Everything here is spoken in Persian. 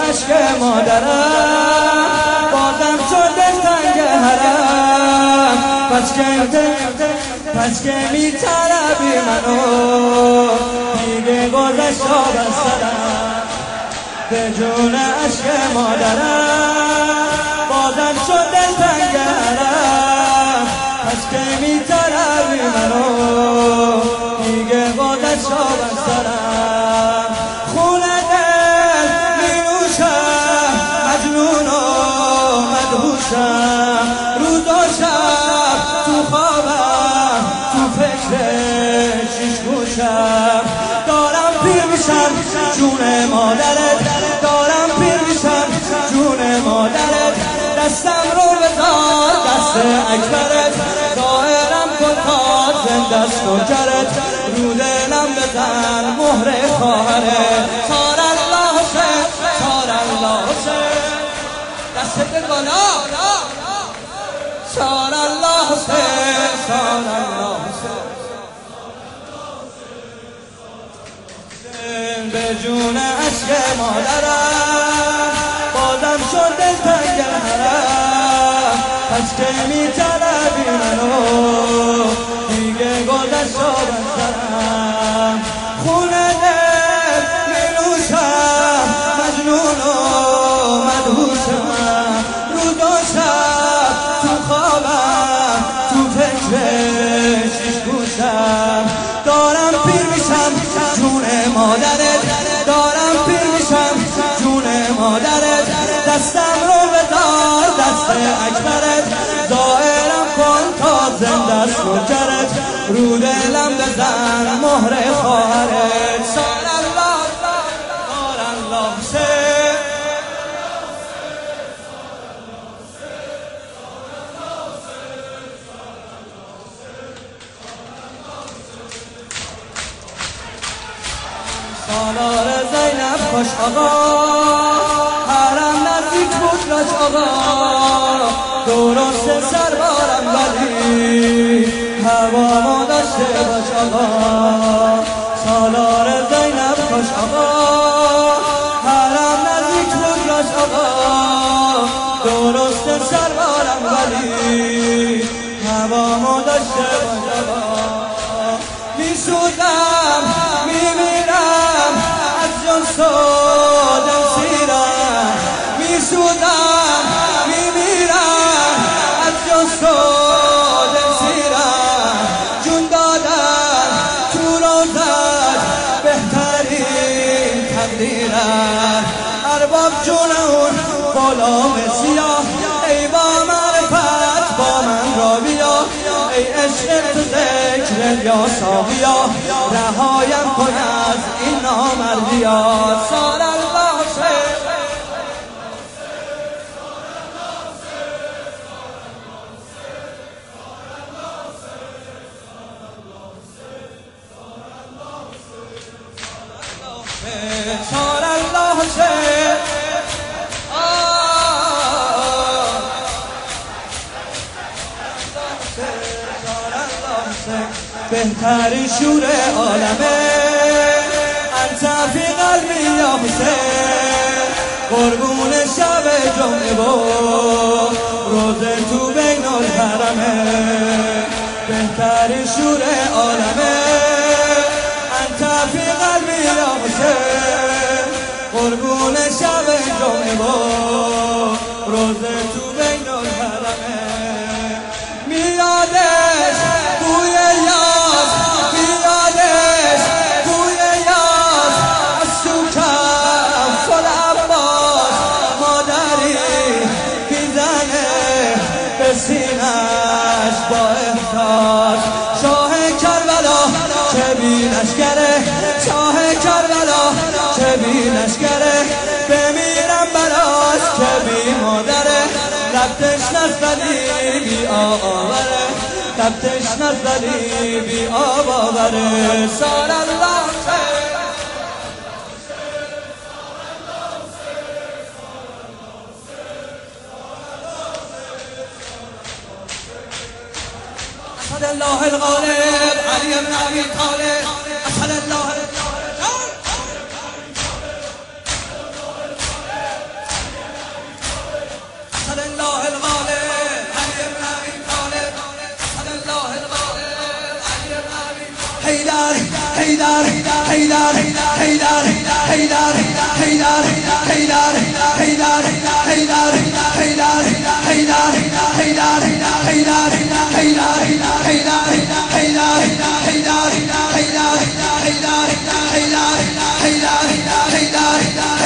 عشق مادرم بازم شد دلتنگ حرم. پس که میطلبی منو دیگه گذشت آب از سرم. به جون عشق مادرم بازم شد دلتنگ حرم. پس که میطلبی منو دیگه گذشت آب از سرم. خون دل مینوشم مجنون و مدهوشم. روز و شب تو خوابم تو فکر شیش گوشم. دارم پیر میشم جون مادرت، دارم پیر میشم جون مادرت. دستم رو بذار دست اکبرت، ظاهرم کن تا زنده است نوکرت. رو دلم بزن مهر خواهرت. سار الله حسین، سار الله حسین، دستت بالا. سار الله حسین، سار الله حسین. به جون عشق مادرم بازم شد دلتنگ حرم. پس که میطلبی منو دیگه گذشت آب از سرم. خون دل مینوشم مجنون و مدهوشم. روز و شب تو خوابم تو فکر شیش گوشم. دارم پیر میشم جون مادرت، دارم پیر میشم جون مادرت. دستم رو بدار دست اکبرت، ظاهرم کن تا زنده است نوکرت. رو دلم بزن مهر خواهرت. سار الله، سار الله حسین. سالار زینب خوش آقا، حرم نزدیک بود راج آقا. درست سربارم ولی هوامو داشته باش آقا. سالار زینب خوش آقا، حرم نزدیک بود راج آقا. درست سربارم ولی هوامو داشته باش آقا. میسوزم میمیرم از جان سودم سیرم. میسوزم میمیرم از جان سودم سیرم. جون دادن تو روزت بهترین تقدیرم. ارباب جون اون غلام سیاه، ای با معرفت با من را بیا. ای عشق تو ذکر یا ساقیا، رهایم کن از این نامردیا. سار الله حسین، سار الله حسین. بهترین شور عالمه انت فی قلبی یا حسین. قربون شب جمعه و روزه تو بین الحرمه. بهترین شور عالمه انت فی قلبی یا حسین. قربون شب جمعه و روزه تو بین الحرمه. میادش بوی یاد، میادش بوی یاد از تو کف العباس. مادری میزنه به سینش با احساس. شاه کربلا چه بی لشکره، شاه کربلا چه بی لشکره. بمیرم براش که بی مادره. لبتش نزدی بی آوره، لبتش نزدی بی آوره. سار الله حسین، اسد الله الغالب علی بن ابی طالب. اسد الله حيدر